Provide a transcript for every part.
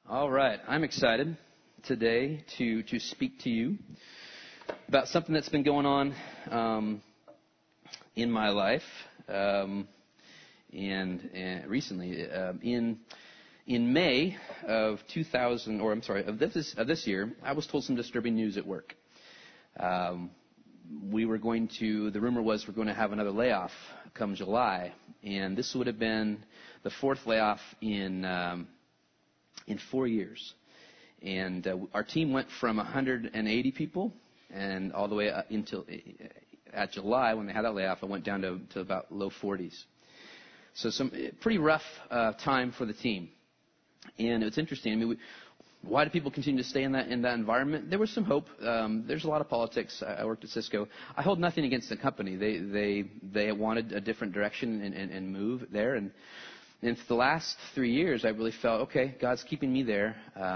All right, I'm excited today to speak to you about something that's been going on in my life and recently. In May of this year, I was told some disturbing news at work. The rumor was we're going to have another layoff come July, and this would have been the fourth layoff in 4 years. And our team went from 180 people, and all the way up until at July, when they had that layoff, it went down to about low 40s. So some pretty rough time for the team. And it's interesting. I mean, why do people continue to stay in that environment? There was some hope. There's a lot of politics. I worked at Cisco. I hold nothing against the company. They wanted a different direction and move there. And for the last 3 years, I really felt, okay, God's keeping me there.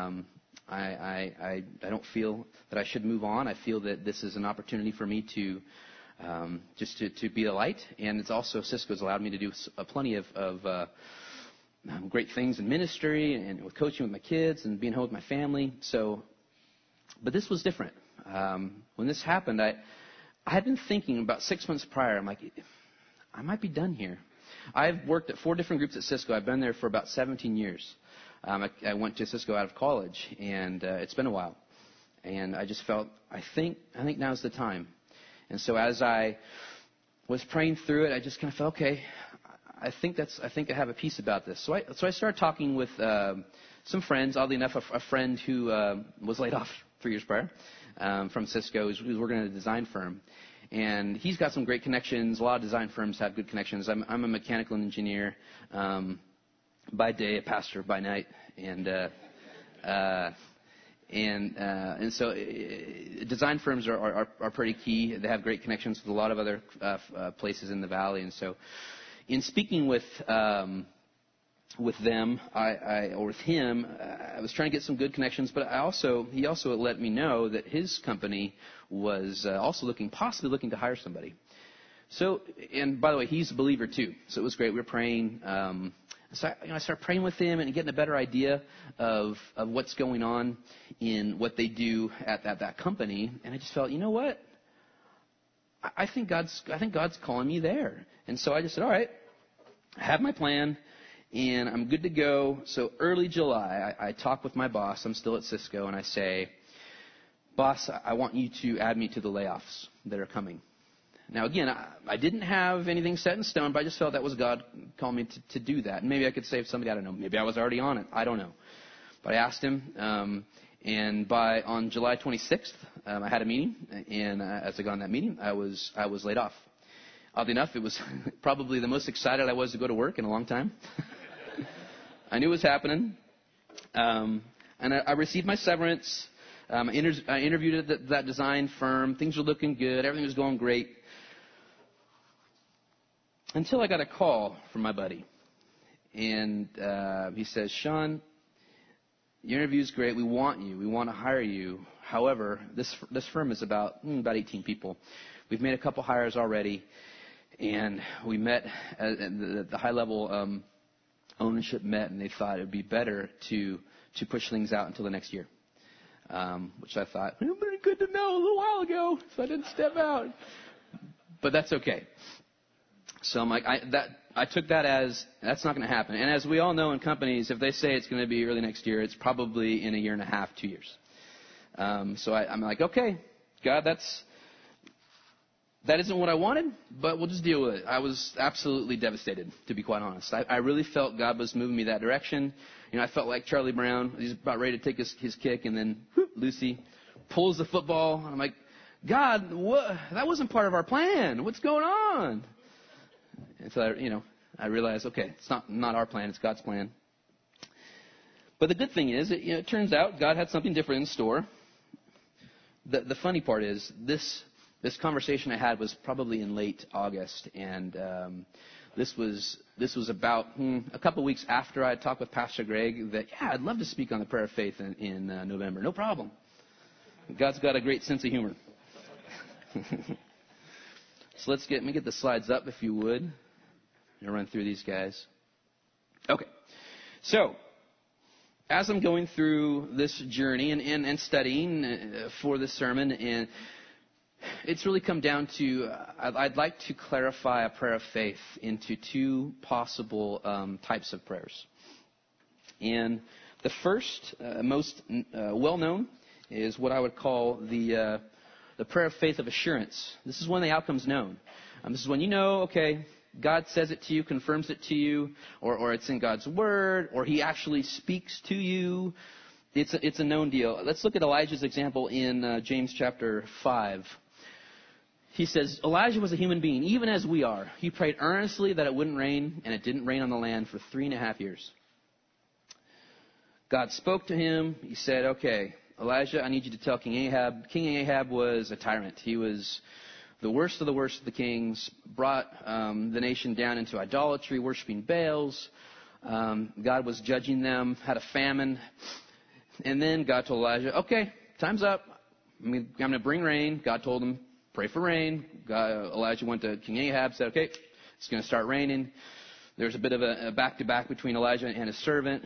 I don't feel that I should move on. I feel that this is an opportunity for me to just to be a light. And it's also Cisco's allowed me to do plenty of great things in ministry and with coaching with my kids and being home with my family. But this was different. When this happened, I had been thinking about 6 months prior. I'm like, I might be done here. I've worked at 4 different groups at Cisco. I've been there for about 17 years. I went to Cisco out of college, and it's been a while. And I just felt, I think now's the time. And so as I was praying through it, I just kind of felt, okay, I think I have a peace about this. So I started talking with some friends. Oddly enough, a friend who was laid off 3 years prior from Cisco, who's working at a design firm. And he's got some great connections. A lot of design firms have good connections. I'm a mechanical engineer by day, a pastor by night, and so design firms are pretty key. They have great connections with a lot of other places in the valley. And so, in speaking with them, with him, I was trying to get some good connections. But he also let me know that his company was also possibly looking to hire somebody. So, and by the way, he's a believer too. So it was great. We were praying. So I started praying with him and getting a better idea of what's going on in what they do at that company. And I just felt, you know what? I think God's calling me there. And so I just said, all right, I have my plan and I'm good to go. So early July, I talk with my boss. I'm still at Cisco, and I say, boss, I want you to add me to the layoffs that are coming. Now, again, I didn't have anything set in stone, but I just felt that was God calling me to do that. And maybe I could save somebody. I don't know. Maybe I was already on it. I don't know. But I asked him, and on July 26th, I had a meeting. And as I got on that meeting, I was laid off. Oddly enough, it was probably the most excited I was to go to work in a long time. I knew it was happening. And I received my severance. I interviewed at that design firm. Things were looking good. Everything was going great. Until I got a call from my buddy. And he says, Sean, your interview's great. We want you. We want to hire you. However, this firm is about 18 people. We've made a couple hires already. And we met, the high-level ownership met, and they thought it would be better to push things out until the next year. Which I thought, it would be good to know a little while ago, so I didn't step out. But that's okay. So I'm like, I took that as, that's not going to happen. And as we all know in companies, if they say it's going to be early next year, it's probably in a year and a half, 2 years. So I'm like, okay, God, that isn't what I wanted, but we'll just deal with it. I was absolutely devastated, to be quite honest. I really felt God was moving me that direction. You know, I felt like Charlie Brown. He's about ready to take his kick, and then whoop, Lucy pulls the football. I'm like, God, that wasn't part of our plan. What's going on? And so I realized, okay, it's not our plan. It's God's plan. But the good thing is, it turns out God had something different in store. The funny part is this conversation I had was probably in late August, and this was about a couple weeks after I had talked with Pastor Greg that, I'd love to speak on the prayer of faith in November. No problem. God's got a great sense of humor. So let me get the slides up, if you would. I'm going to run through these guys. Okay. So as I'm going through this journey and studying for this sermon, and it's really come down to, I'd like to clarify a prayer of faith into two possible types of prayers. And the first, most well-known, is what I would call the prayer of faith of assurance. This is when the outcome's known. This is when you know, okay, God says it to you, confirms it to you, or it's in God's Word, or He actually speaks to you. It's a known deal. Let's look at Elijah's example in James chapter 5. He says, Elijah was a human being, even as we are. He prayed earnestly that it wouldn't rain, and it didn't rain on the land for 3.5 years. God spoke to him. He said, okay, Elijah, I need you to tell King Ahab. King Ahab was a tyrant. He was the worst of the kings, brought the nation down into idolatry, worshiping Baals. God was judging them, had a famine. And then God told Elijah, okay, time's up. I'm going to bring rain. God told him, pray for rain. Elijah went to King Ahab, said, okay, it's going to start raining. There's a bit of a back-to-back between Elijah and his servant.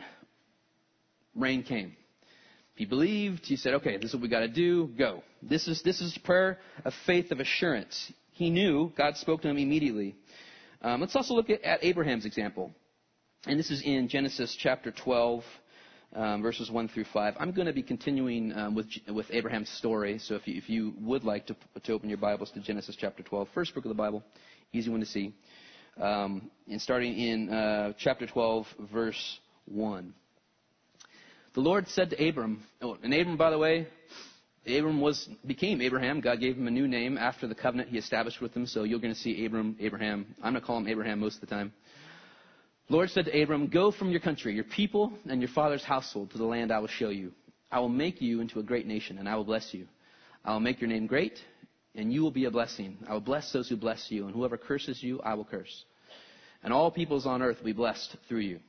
Rain came. He believed. He said, okay, this is what we got to do. Go. This is prayer of faith of assurance. He knew. God spoke to him immediately. Let's also look at Abraham's example. And this is in Genesis chapter 12, verses 1 through 5. I'm going to be continuing with Abraham's story. So if you would like to open your Bibles to Genesis chapter 12, first book of the Bible, easy one to see. And starting in chapter 12, verse 1. The Lord said to Abram, and Abram, by the way, Abram became Abraham. God gave him a new name after the covenant He established with him. So you're going to see Abraham. I'm going to call him Abraham most of the time. The Lord said to Abram, go from your country, your people, and your father's household to the land I will show you. I will make you into a great nation, and I will bless you. I will make your name great, and you will be a blessing. I will bless those who bless you, and whoever curses you, I will curse. And all peoples on earth will be blessed through you.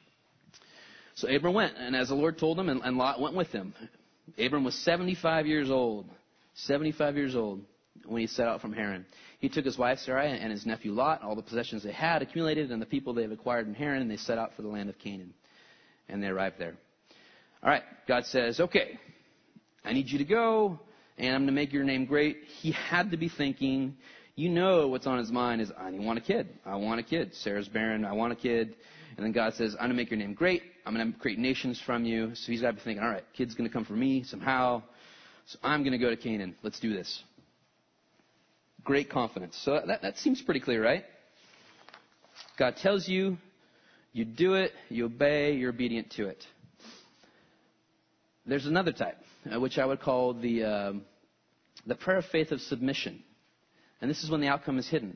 So Abram went, and as the Lord told him, and Lot went with him. Abram was 75 years old. 75 years old when he set out from Haran. He took his wife Sarai and his nephew Lot, all the possessions they had accumulated, and the people they had acquired in Haran, and they set out for the land of Canaan. And they arrived there. All right, God says, okay, I need you to go, and I'm going to make your name great. He had to be thinking, you know what's on his mind is, I want a kid. I want a kid. Sarah's barren. I want a kid. And then God says, I'm going to make your name great. I'm going to create nations from you. So he's got to be thinking, all right, kid's going to come from me somehow. So I'm going to go to Canaan. Let's do this. Great confidence. So that seems pretty clear, right? God tells you, you do it, you obey, you're obedient to it. There's another type, which I would call the prayer of faith of submission. And this is when the outcome is hidden.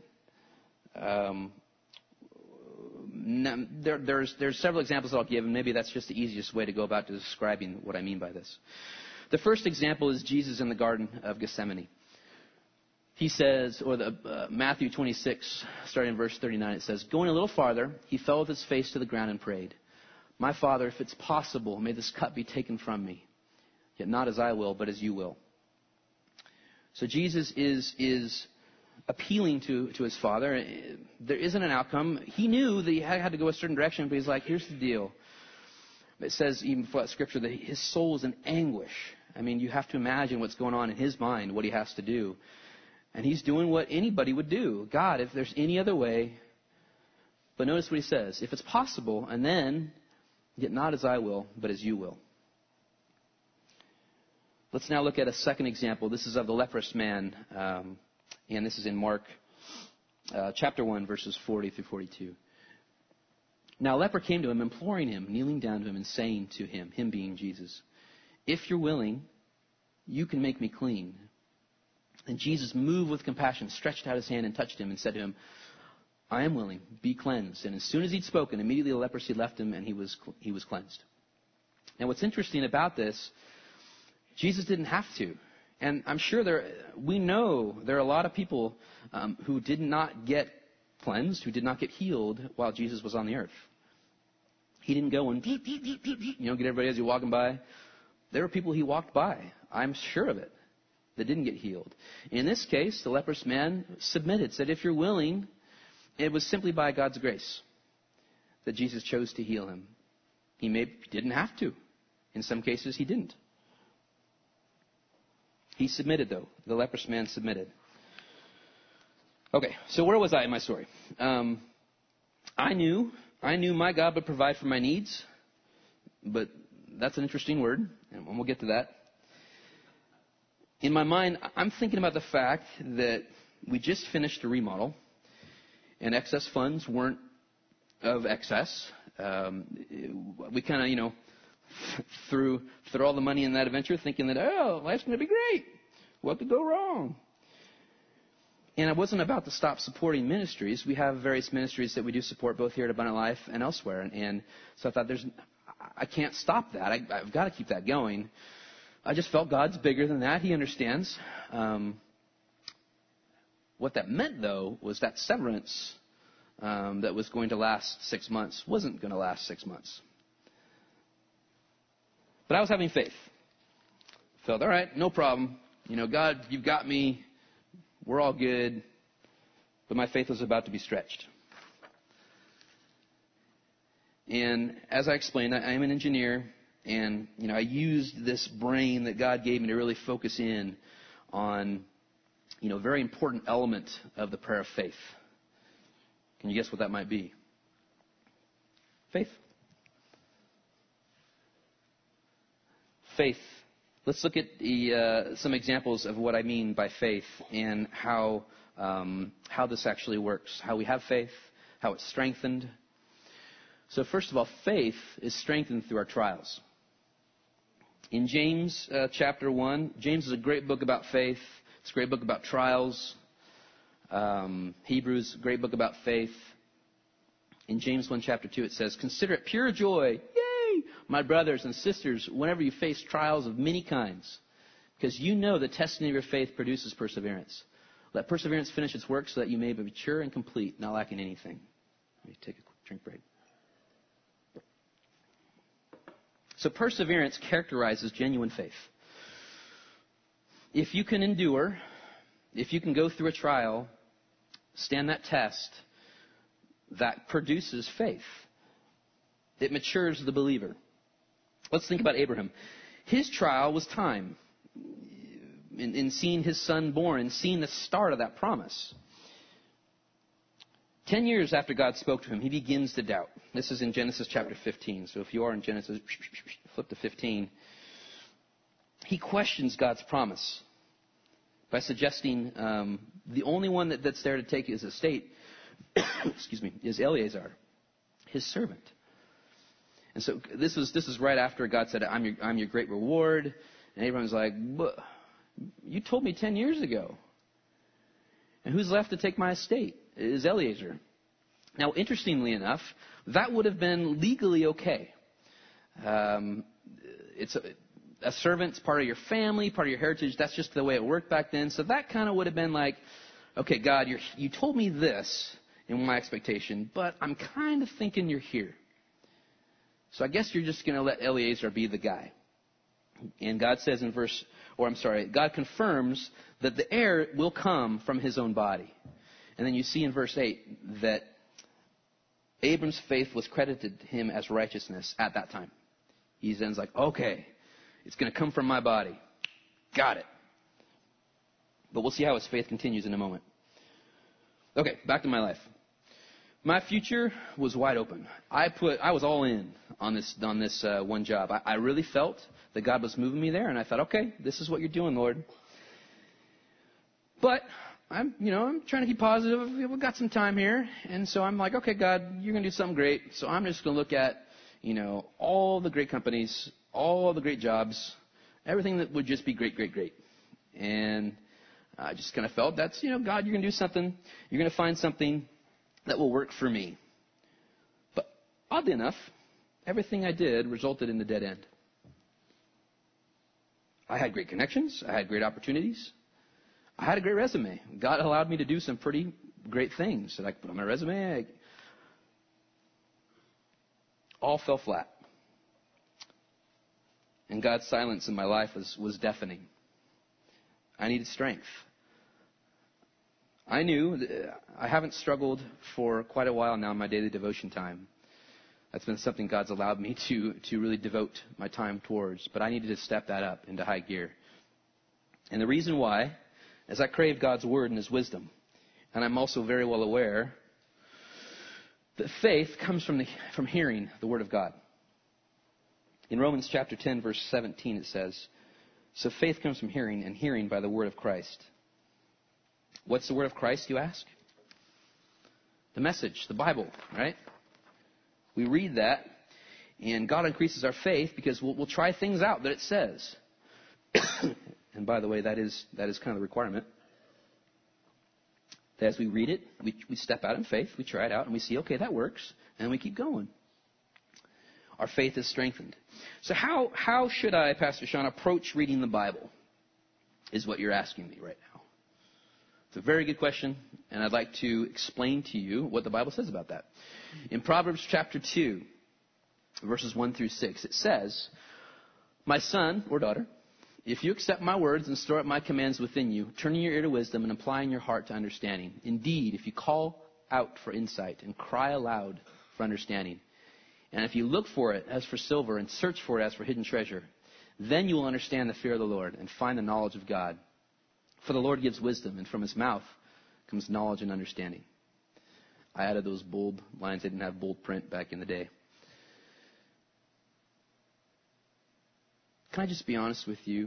There's several examples I'll give, and maybe that's just the easiest way to go about describing what I mean by this. The first example is Jesus in the Garden of Gethsemane. He says, or Matthew 26, starting in verse 39, it says, going a little farther, he fell with his face to the ground and prayed, my Father, if it's possible, may this cup be taken from me. Yet not as I will, but as you will. So Jesus is appealing to his Father. There isn't an outcome. He knew that he had to go a certain direction, but he's like, here's the deal. It says, even before that scripture, that his soul is in anguish. I mean, you have to imagine what's going on in his mind, what he has to do. And he's doing what anybody would do. God, if there's any other way. But notice what he says. If it's possible, and then, yet not as I will, but as you will. Let's now look at a second example. This is of the leprous man. And this is in Mark chapter 1, verses 40 through 42. Now a leper came to him, imploring him, kneeling down to him and saying to him, him being Jesus, if you're willing, you can make me clean. And Jesus, moved with compassion, stretched out his hand and touched him and said to him, I am willing, be cleansed. And as soon as he'd spoken, immediately the leprosy left him and he was cleansed. And what's interesting about this, Jesus didn't have to. And I'm sure we know there are a lot of people who did not get cleansed, who did not get healed while Jesus was on the earth. He didn't go and, get everybody as you're walking by. There were people he walked by, I'm sure of it, that didn't get healed. In this case, the leprous man submitted, said, if you're willing, it was simply by God's grace that Jesus chose to heal him. He didn't have to. In some cases, he didn't. He submitted, though. The leprous man submitted. Okay, so where was I in my story? I knew my God would provide for my needs, but that's an interesting word, and we'll get to that. In my mind, I'm thinking about the fact that we just finished a remodel, and excess funds weren't of excess. We kind of, threw all the money in that adventure thinking that, life's going to be great. What could go wrong? And I wasn't about to stop supporting ministries. We have various ministries that we do support both here at Abundant Life and elsewhere. And so I thought, I can't stop that. I've got to keep that going. I just felt God's bigger than that. He understands. What that meant, though, was that severance that was going to last 6 months wasn't going to last 6 months. But I was having faith. Felt, all right, no problem. God, you've got me. We're all good. But my faith was about to be stretched. And as I explained, I am an engineer. And, I used this brain that God gave me to really focus in on, a very important element of the prayer of faith. Can you guess what that might be? Faith. Faith. Let's look at some examples of what I mean by faith and how this actually works, how we have faith, how it's strengthened. So first of all, faith is strengthened through our trials. In James chapter 1, James is a great book about faith. It's a great book about trials. Hebrews, great book about faith. In James 1 chapter 2, it says, "Consider it pure joy, yay, my brothers and sisters, whenever you face trials of many kinds, because you know the testing of your faith produces perseverance. Let perseverance finish its work so that you may be mature and complete, not lacking anything." Let me take a quick drink break. So perseverance characterizes genuine faith. If you can endure, if you can go through a trial, stand that test, that produces faith. It matures the believer. Let's think about Abraham. His trial was time in seeing his son born and seeing the start of that promise. 10 years after God spoke to him, he begins to doubt. This is in Genesis chapter 15. So if you are in Genesis, flip to 15. He questions God's promise by suggesting the only one that's there to take his estate is Eleazar, his servant. And so this is right after God said, I'm your great reward. And Abraham's like, but you told me 10 years ago. And who's left to take my estate? It is Eleazar. Now, interestingly enough, that would have been legally okay. It's a servant's part of your family, part of your heritage. That's just the way it worked back then. So that kind of would have been like, okay, God, you told me this in my expectation, but I'm kind of thinking you're here. So I guess you're just going to let Eleazar be the guy. And God says God confirms that the heir will come from his own body. And then you see in verse 8 that Abram's faith was credited to him as righteousness at that time. He then's like, okay, it's going to come from my body. Got it. But we'll see how his faith continues in a moment. Okay, back to my life. My future was wide open. I was all in on this one job. I really felt that God was moving me there, and I thought, okay, this is what you're doing, Lord. But I'm trying to keep positive. We've got some time here, and so I'm like, okay, God, you're going to do something great. So I'm just going to look at, all the great companies, all the great jobs, everything that would just be great, great, great. And I just kind of felt that's, God, you're going to do something. You're going to find something that will work for me. But oddly enough, everything I did resulted in a dead end. I had great connections. I had great opportunities. I had a great resume. God allowed me to do some pretty great things that I could put on my resume. All fell flat. And God's silence in my life was deafening. I needed strength. I knew I haven't struggled for quite a while now in my daily devotion time. That's been something God's allowed me to really devote my time towards. But I needed to step that up into high gear. And the reason why is I crave God's word and his wisdom. And I'm also very well aware that faith comes from hearing the word of God. In Romans chapter 10, verse 17, it says, so faith comes from hearing, and hearing by the word of Christ. What's the word of Christ, you ask? The message, the Bible, right? We read that, and God increases our faith because we'll try things out that it says. And by the way, that is kind of the requirement. That as we read it, we step out in faith, we try it out, and we see, okay, that works, and we keep going. Our faith is strengthened. So how should I, Pastor Sean, approach reading the Bible, is what you're asking me right now. It's a very good question, and I'd like to explain to you what the Bible says about that. In Proverbs chapter 2, verses 1 through 6, it says, my son or daughter, if you accept my words and store up my commands within you, turning your ear to wisdom and applying your heart to understanding. Indeed, if you call out for insight and cry aloud for understanding, and if you look for it as for silver and search for it as for hidden treasure, then you will understand the fear of the Lord and find the knowledge of God. For the Lord gives wisdom, and from his mouth comes knowledge and understanding. I added those bold lines. I didn't have bold print back in the day. Can I just be honest with you?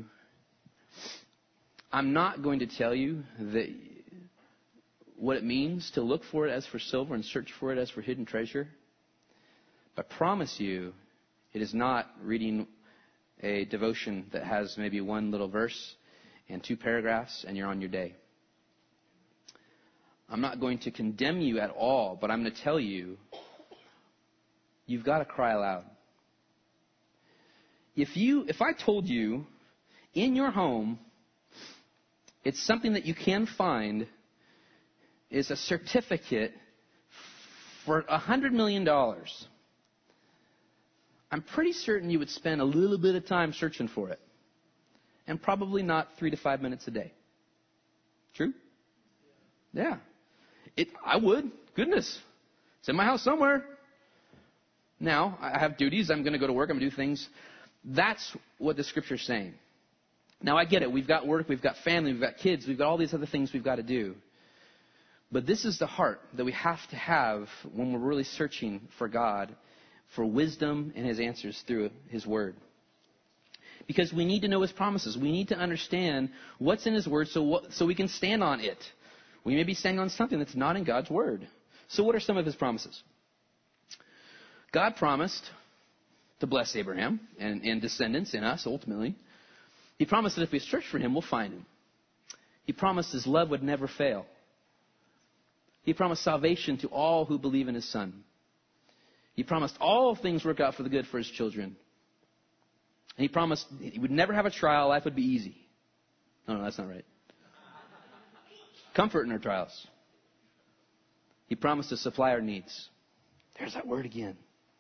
I'm not going to tell you that what it means to look for it as for silver and search for it as for hidden treasure. I promise you, it is not reading a devotion that has maybe one little verse and 2 paragraphs and you're on your day. I'm not going to condemn you at all, but I'm going to tell you, you've got to cry aloud. If I told you in your home, it's something that you can find is a certificate for $100 million. I'm pretty certain you would spend a little bit of time searching for it. And probably not 3 to 5 minutes a day. True? Yeah. I would. Goodness. It's in my house somewhere. Now, I have duties. I'm going to go to work. I'm going to do things. That's what the Scripture's saying. Now, I get it. We've got work. We've got family. We've got kids. We've got all these other things we've got to do. But this is the heart that we have to have when we're really searching for God, for wisdom and his answers through his word. Because we need to know his promises. We need to understand what's in his word so we can stand on it. We may be standing on something that's not in God's word. So what are some of his promises? God promised to bless Abraham and descendants in us ultimately. He promised that if we search for him, we'll find him. He promised his love would never fail. He promised salvation to all who believe in his Son. He promised all things work out for the good for his children. And he promised he would never have a trial. Life would be easy. No, that's not right. Comfort in our trials. He promised to supply our needs. There's that word again.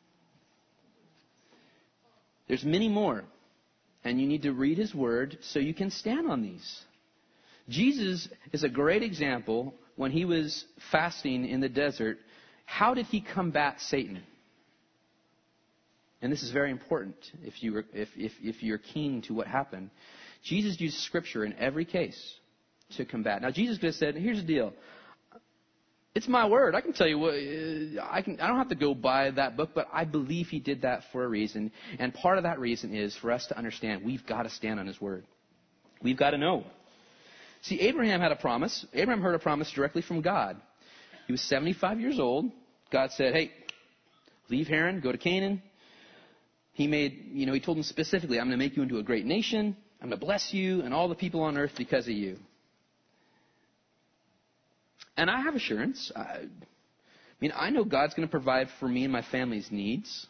There's many more. And you need to read his word so you can stand on these. Jesus is a great example. When he was fasting in the desert, how did he combat Satan? And this is very important if you're keen to what happened. Jesus used Scripture in every case to combat. Now, Jesus could have said, here's the deal. It's my word. I can tell you what, I don't have to go by that book, but I believe he did that for a reason. And part of that reason is for us to understand we've got to stand on his word. We've got to know. See, Abraham had a promise. Abraham heard a promise directly from God. He was 75 years old. God said, hey, leave Haran, go to Canaan. He told him specifically, I'm going to make you into a great nation. I'm going to bless you and all the people on earth because of you. And I have assurance. I know God's going to provide for me and my family's needs.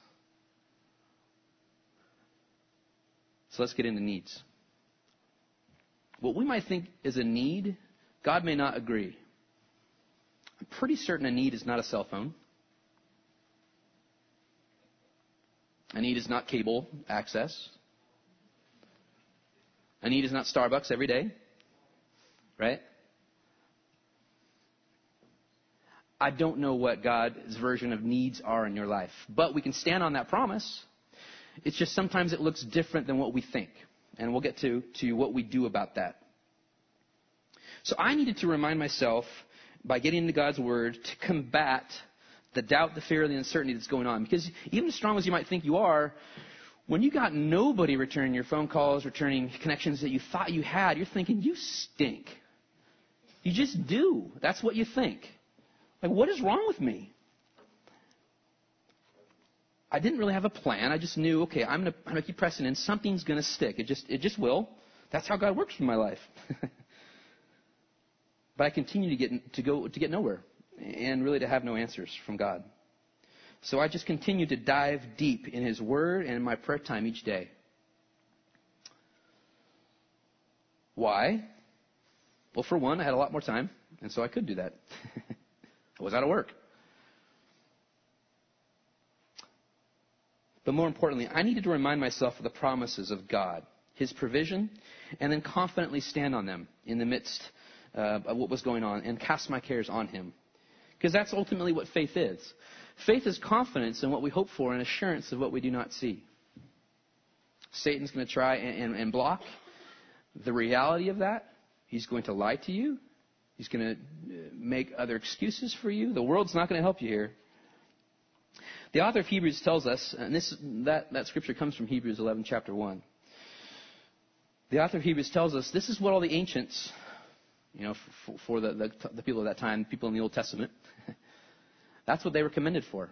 So let's get into needs. What we might think is a need, God may not agree. I'm pretty certain a need is not a cell phone. A need is not cable access. A need is not Starbucks every day. Right? I don't know what God's version of needs are in your life. But we can stand on that promise. It's just sometimes it looks different than what we think. And we'll get to what we do about that. So I needed to remind myself, by getting into God's Word, to combat the doubt, the fear, the uncertainty that's going on. Because even as strong as you might think you are, when you got nobody returning your phone calls, returning connections that you thought you had, you're thinking, you stink. You just do. That's what you think. Like, what is wrong with me? I didn't really have a plan. I just knew, okay, I'm gonna keep pressing in. Something's gonna stick. It just will. That's how God works in my life. But I continue to get nowhere, and really to have no answers from God. So I just continue to dive deep in His Word and in my prayer time each day. Why? Well, for one, I had a lot more time, and so I could do that. I was out of work. But more importantly, I needed to remind myself of the promises of God, His provision, and then confidently stand on them in the midst of what was going on and cast my cares on Him. Because that's ultimately what faith is. Faith is confidence in what we hope for and assurance of what we do not see. Satan's going to try and block the reality of that. He's going to lie to you. He's going to make other excuses for you. The world's not going to help you here. The author of Hebrews tells us, and that scripture comes from Hebrews 11, chapter 1. The author of Hebrews tells us this is what all the ancients, for the people of that time, people in the Old Testament, that's what they were commended for.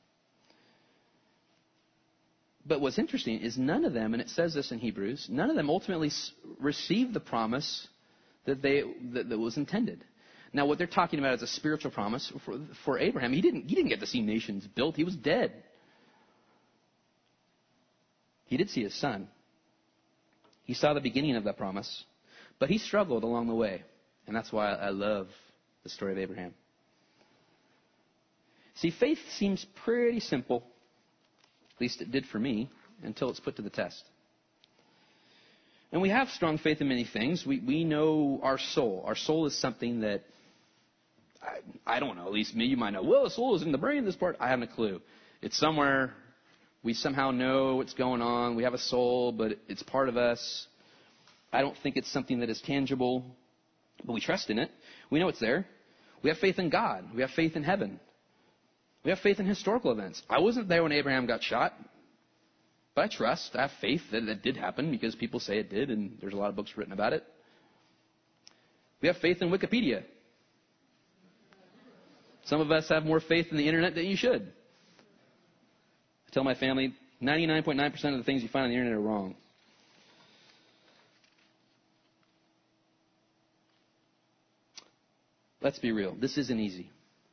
But what's interesting is none of them, and it says this in Hebrews, none of them ultimately received the promise that was intended. Now, what they're talking about is a spiritual promise for Abraham. He didn't get to see nations built. He was dead. He did see his son. He saw the beginning of that promise, but he struggled along the way, and that's why I love the story of Abraham. See, faith seems pretty simple, at least it did for me, until it's put to the test. And we have strong faith in many things. We know our soul. Our soul is something that, I don't know, at least me, you might know, well, the soul is in the brain, this part. I haven't a clue. It's somewhere. We somehow know what's going on. We have a soul, but it's part of us. I don't think it's something that is tangible, but we trust in it. We know it's there. We have faith in God. We have faith in heaven. We have faith in historical events. I wasn't there when Abraham got shot. But I have faith that it did happen because people say it did, and there's a lot of books written about it. We have faith in Wikipedia. Some of us have more faith in the internet than you should. I tell my family, 99.9% of the things you find on the internet are wrong. Let's be real. This isn't easy.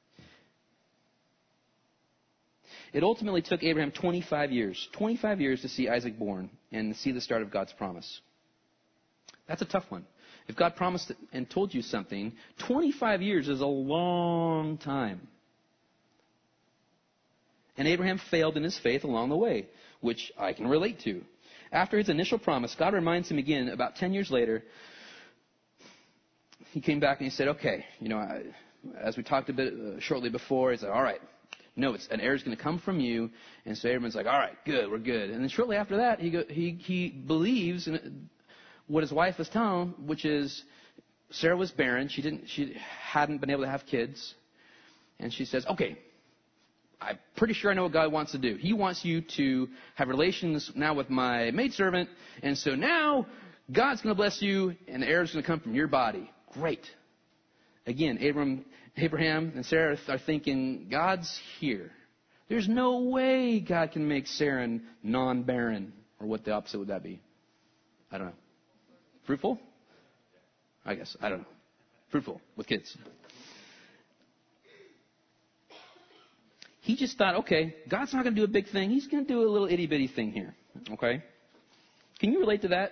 It ultimately took Abraham 25 years to see Isaac born and see the start of God's promise. That's a tough one. If God promised and told you something, 25 years is a long time. And Abraham failed in his faith along the way, which I can relate to. After his initial promise, God reminds him again about 10 years later. He came back and he said, okay, as we talked a bit shortly before, he said, all right. No, an heir is going to come from you. And so Abraham's like, all right, good, we're good. And then shortly after that, he believes in what his wife was telling him, which is Sarah was barren. She hadn't been able to have kids. And she says, okay, I'm pretty sure I know what God wants to do. He wants you to have relations now with my maidservant. And so now God's going to bless you and the heir is going to come from your body. Great. Again, Abraham and Sarah are thinking, God's here. There's no way God can make Sarah non-barren. Or what the opposite would that be? I don't know. Fruitful? I guess. I don't know. Fruitful with kids. He just thought, okay, God's not going to do a big thing. He's going to do a little itty-bitty thing here. Okay? Can you relate to that?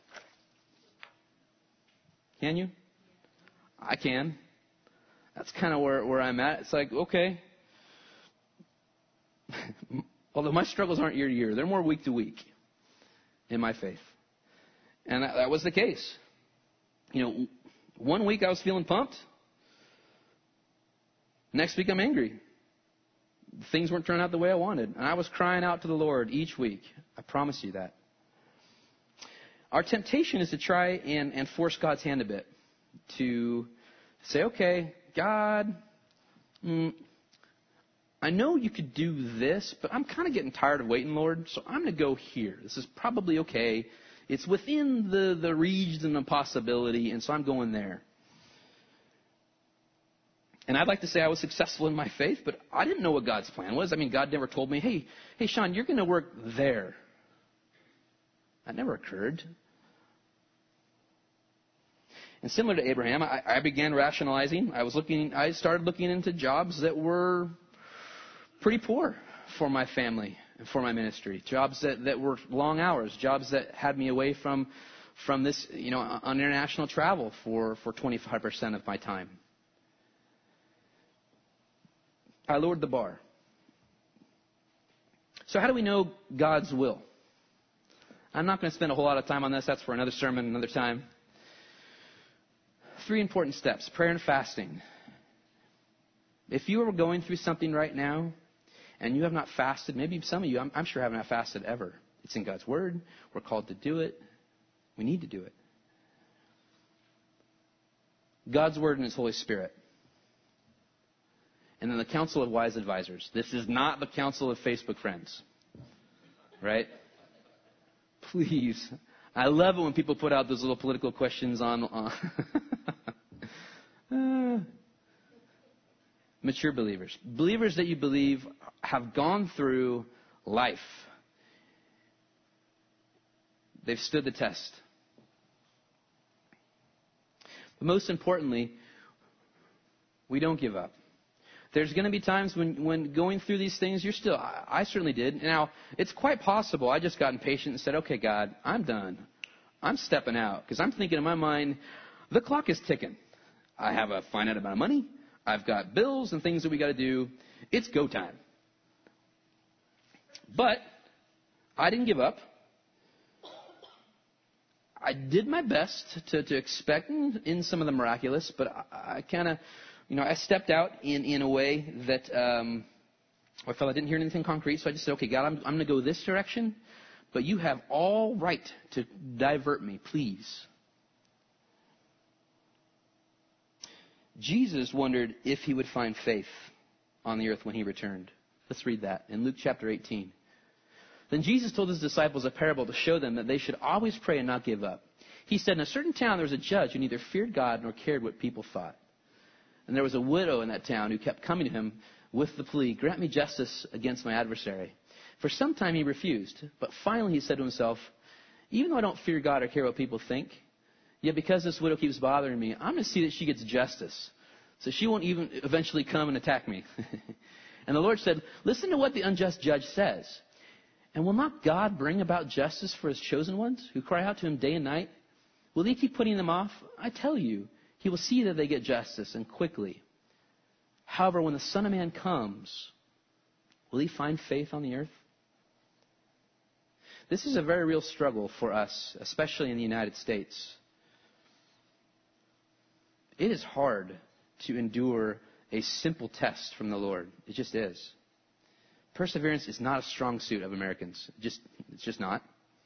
Can you? I can. That's kind of where I'm at. It's like, okay. Although my struggles aren't year to year. They're more week to week in my faith. And that was the case. 1 week I was feeling pumped. Next week I'm angry. Things weren't turning out the way I wanted. And I was crying out to the Lord each week. I promise you that. Our temptation is to try and force God's hand a bit. To say, okay, God, I know you could do this, but I'm kind of getting tired of waiting, Lord, so I'm going to go here. This is probably okay. It's within the region of possibility, and so I'm going there. And I'd like to say I was successful in my faith, but I didn't know what God's plan was. I mean, God never told me, hey, Sean, you're going to work there. That never occurred. And similar to Abraham, I began rationalizing. I started looking into jobs that were pretty poor for my family and for my ministry. Jobs that were long hours. Jobs that had me away from this, on international travel for 25% of my time. I lowered the bar. So how do we know God's will? I'm not going to spend a whole lot of time on this. That's for another sermon, another time. 3 important steps. Prayer and fasting. If you are going through something right now and you have not fasted, maybe some of you, I'm sure, have not fasted ever. It's in God's Word. We're called to do it. We need to do it. God's Word and His Holy Spirit. And then the council of wise advisors. This is not the council of Facebook friends. Right? Please. I love it when people put out those little political questions on mature believers. Believers that you believe have gone through life. They've stood the test. But most importantly, we don't give up. There's going to be times when going through these things, I certainly did. Now, it's quite possible I just got impatient and said, okay, God, I'm done. I'm stepping out. Because I'm thinking in my mind, the clock is ticking. I have a finite amount of money. I've got bills and things that we got to do. It's go time. But I didn't give up. I did my best to expect in some of the miraculous, but I kind of, I stepped out in a way that I felt I didn't hear anything concrete. So I just said, okay, God, I'm going to go this direction, but you have all right to divert me, please. Jesus wondered if he would find faith on the earth when he returned. Let's read that in Luke chapter 18. Then Jesus told his disciples a parable to show them that they should always pray and not give up. He said, in a certain town there was a judge who neither feared God nor cared what people thought. And there was a widow in that town who kept coming to him with the plea, grant me justice against my adversary. For some time he refused, but finally he said to himself, even though I don't fear God or care what people think, yet because this widow keeps bothering me, I'm going to see that she gets justice. So she won't even eventually come and attack me. And the Lord said, listen to what the unjust judge says. And will not God bring about justice for his chosen ones who cry out to him day and night? Will he keep putting them off? I tell you, he will see that they get justice and quickly. However, when the Son of Man comes, will he find faith on the earth? This is a very real struggle for us, especially in the United States. It is hard to endure a simple test from the Lord. It just is. Perseverance is not a strong suit of Americans. It's just not.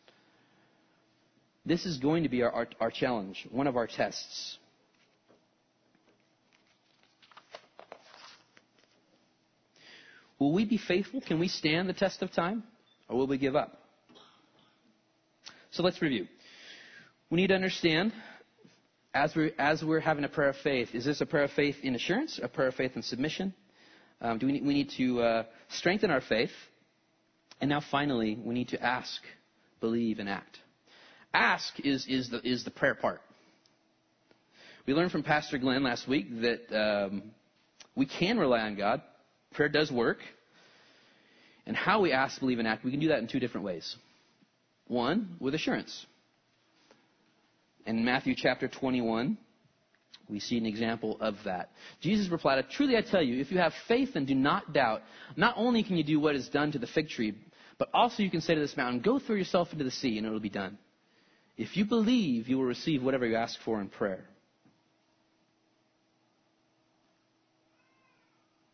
This is going to be our challenge, one of our tests. Will we be faithful? Can we stand the test of time? Or will we give up? So let's review. We need to understand, as we're having a prayer of faith, is this a prayer of faith in assurance, a prayer of faith in submission? We need to strengthen our faith. And now finally, we need to ask, believe, and act. Ask is the prayer part. We learned from Pastor Glenn last week that we can rely on God. Prayer does work. And how we ask, believe, and act, we can do that in 2 different ways. One, with assurance. In Matthew chapter 21, we see an example of that. Jesus replied, truly I tell you, if you have faith and do not doubt, not only can you do what is done to the fig tree, but also you can say to this mountain, go throw yourself into the sea, and it will be done. If you believe, you will receive whatever you ask for in prayer.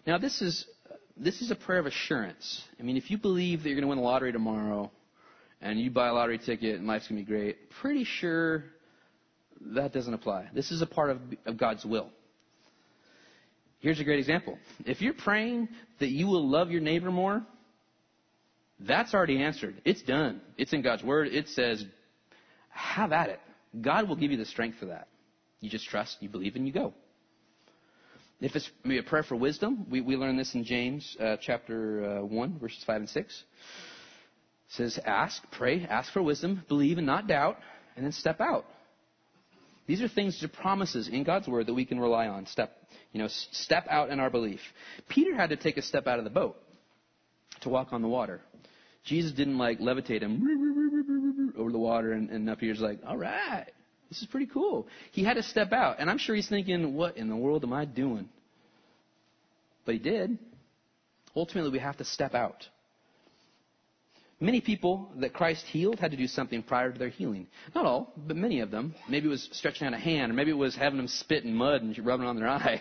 Now, this is a prayer of assurance. I mean, if you believe that you're going to win the lottery tomorrow and you buy a lottery ticket and life's going to be great, pretty sure that doesn't apply. This is a part of God's will. Here's a great example. If you're praying that you will love your neighbor more, that's already answered. It's done. It's in God's word. It says, have at it. God will give you the strength for that. You just trust, you believe, and you go. If it's maybe a prayer for wisdom, we learn this in James chapter 1, verses 5 and 6. It says, pray, ask for wisdom, believe and not doubt, and then step out. These are things, are promises in God's word that we can rely on. Step out in our belief. Peter had to take a step out of the boat to walk on the water. Jesus didn't levitate him over the water, and now Peter's like, all right, this is pretty cool. He had to step out, and I'm sure he's thinking, what in the world am I doing? But he did. Ultimately, we have to step out. Many people that Christ healed had to do something prior to their healing. Not all, but many of them. Maybe it was stretching out a hand, or maybe it was having them spit in mud and rubbing it on their eye.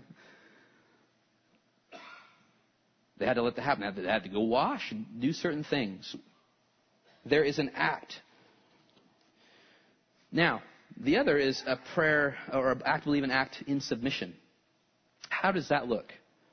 They had to let that happen. They had to go wash and do certain things. There is an act. Now, the other is a prayer, or an act, believe an act in submission. How does that look?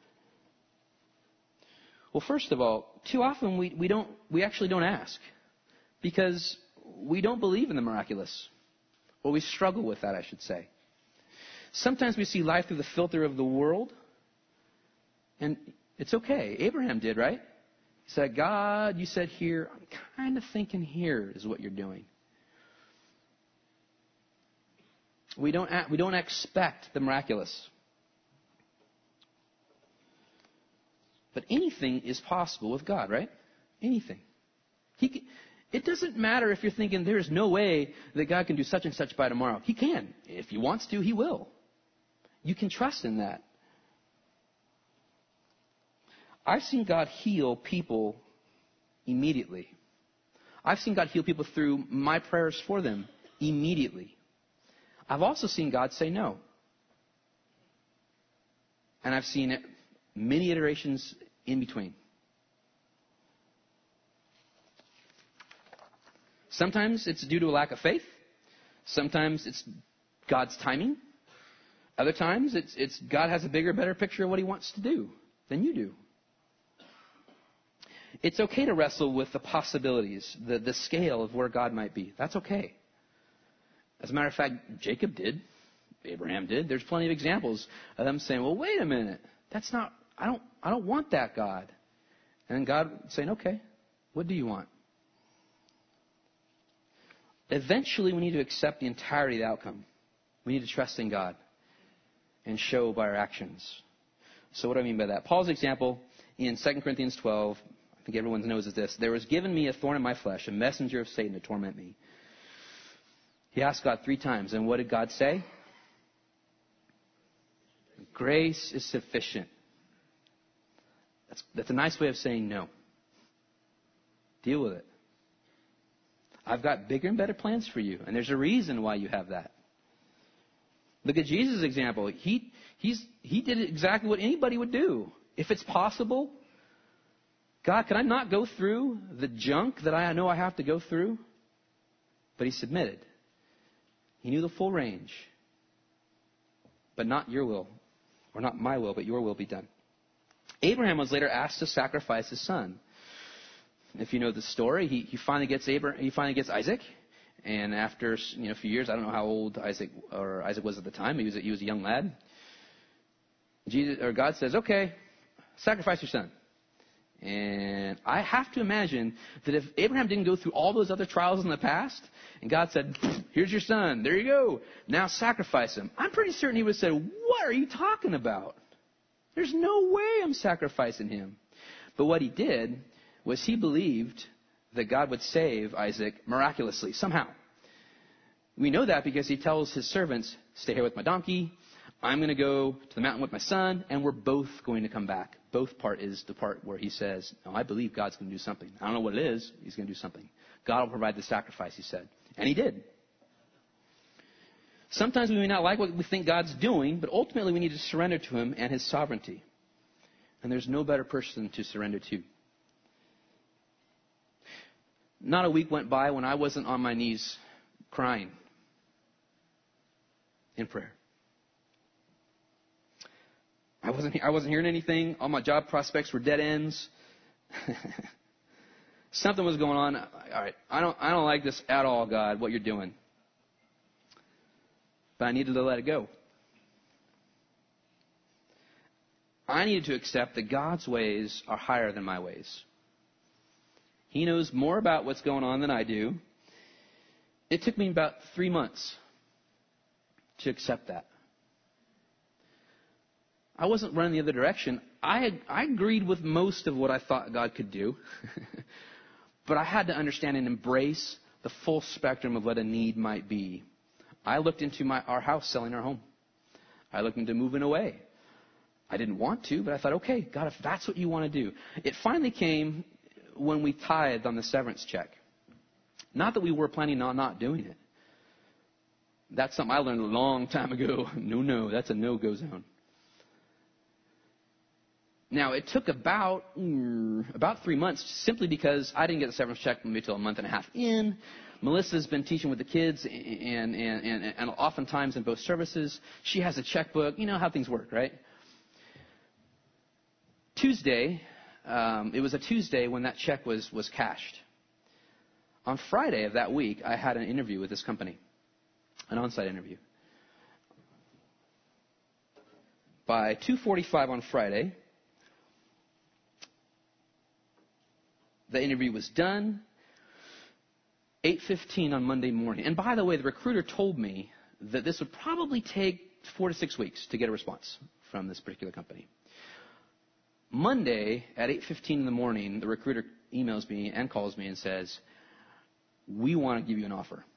Well, first of all, too often we actually don't ask because we don't believe in the miraculous, or we struggle with that, I should say. Sometimes we see life through the filter of the world, and it's okay. Abraham did, right? He said, God, you said here, I'm kind of thinking here is what you're doing. We don't expect the miraculous. But anything is possible with God, right? Anything. It doesn't matter if you're thinking there's no way that God can do such and such by tomorrow. He can. If he wants to, he will. You can trust in that. I've seen God heal people immediately. I've seen God heal people through my prayers for them immediately. I've also seen God say no. And I've seen it many iterations in between. Sometimes it's due to a lack of faith. Sometimes it's God's timing. Other times it's God has a bigger, better picture of what he wants to do than you do. It's okay to wrestle with the possibilities, the scale of where God might be. That's okay. As a matter of fact, Jacob did. Abraham did. There's plenty of examples of them saying, well, wait a minute. That's not, I don't want that, God. And then God saying, okay, what do you want? Eventually, we need to accept the entirety of the outcome. We need to trust in God and show by our actions. So what do I mean by that? Paul's example in 2 Corinthians 12, I think everyone knows is this. There was given me a thorn in my flesh, a messenger of Satan to torment me. He asked God 3 times, and what did God say? Grace is sufficient. That's a nice way of saying no. Deal with it. I've got bigger and better plans for you, and there's a reason why you have that. Look at Jesus' example. He did exactly what anybody would do. If it's possible, God, can I not go through the junk that I know I have to go through? But he submitted. He knew the full range. But not your will, or not my will, but your will be done. Abraham was later asked to sacrifice his son. If you know the story, he finally gets Isaac, and after a few years, I don't know how old Isaac was at the time. He was a young lad. God says, "Okay, sacrifice your son." And I have to imagine that if Abraham didn't go through all those other trials in the past, and God said, "Here's your son. There you go. Now sacrifice him," I'm pretty certain he would have said, "What are you talking about? There's no way I'm sacrificing him." But what he did was he believed that God would save Isaac miraculously, somehow. We know that because he tells his servants, "Stay here with my donkey. I'm going to go to the mountain with my son, and we're both going to come back." Both part is the part where he says, "No, I believe God's going to do something. I don't know what it is. He's going to do something. God will provide the sacrifice," he said. And he did. Sometimes we may not like what we think God's doing, but ultimately we need to surrender to him and his sovereignty. And there's no better person to surrender to. Not a week went by when I wasn't on my knees crying in prayer. I wasn't hearing anything. All my job prospects were dead ends. Something was going on. All right, I don't like this at all, God, what you're doing. But I needed to let it go. I needed to accept that God's ways are higher than my ways. He knows more about what's going on than I do. It took me about 3 months to accept that. I wasn't running the other direction. I agreed with most of what I thought God could do. But I had to understand and embrace the full spectrum of what a need might be. I looked into our house, selling our home. I looked into moving away. I didn't want to, but I thought, okay, God, if that's what you want to do. It finally came when we tithed on the severance check. Not that we were planning on not doing it. That's something I learned a long time ago. No, that's a no-go zone. Now, it took about 3 months simply because I didn't get the severance check until a month and a half in. Melissa's been teaching with the kids, and oftentimes in both services, she has a checkbook. You know how things work, right? Tuesday, it was a Tuesday when that check was cashed. On Friday of that week, I had an interview with this company, an on-site interview. By 2:45 on Friday, the interview was done. 8:15 on Monday morning. And by the way, the recruiter told me that this would probably take 4 to 6 weeks to get a response from this particular company. Monday at 8:15 in the morning, the recruiter emails me and calls me and says, "We want to give you an offer."